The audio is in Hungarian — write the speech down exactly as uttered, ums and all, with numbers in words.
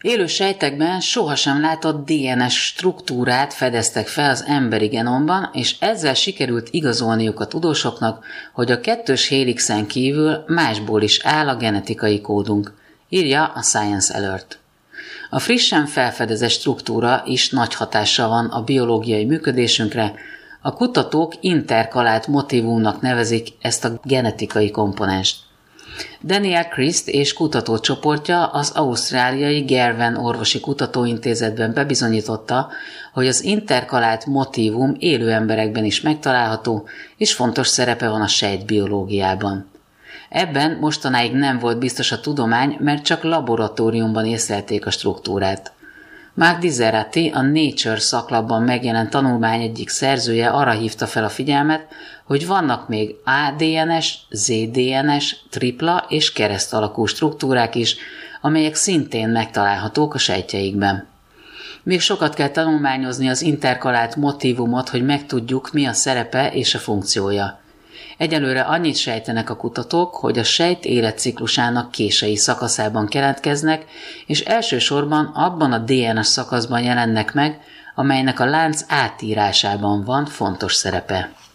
Élő sejtekben sohasem látott dé en es struktúrát fedeztek fel az emberi genomban, és ezzel sikerült igazolniuk a tudósoknak, hogy a kettős hélixen kívül másból is áll a genetikai kódunk, írja a Science Alert. A frissen felfedezett struktúra is nagy hatással van a biológiai működésünkre, a kutatók interkalált motívumnak nevezik ezt a genetikai komponenst. Daniel Christ és kutatócsoportja az ausztráliai Garvan orvosi kutatóintézetben bebizonyította, hogy az interkalált motívum élő emberekben is megtalálható, és fontos szerepe van a sejtbiológiában. Ebben mostanáig nem volt biztos a tudomány, mert csak laboratóriumban észlelték a struktúrát. Mark Diserati, a Nature szaklapban megjelent tanulmány egyik szerzője arra hívta fel a figyelmet, hogy vannak még á dé en es, zé dé en es, tripla és kereszt alakú struktúrák is, amelyek szintén megtalálhatók a sejtjeikben. Még sokat kell tanulmányozni az interkalált motívumot, hogy megtudjuk, mi a szerepe és a funkciója. Egyelőre annyit sejtenek a kutatók, hogy a sejt életciklusának késői szakaszában keletkeznek, és elsősorban abban a dé en es szakaszban jelennek meg, amelynek a lánc átírásában van fontos szerepe.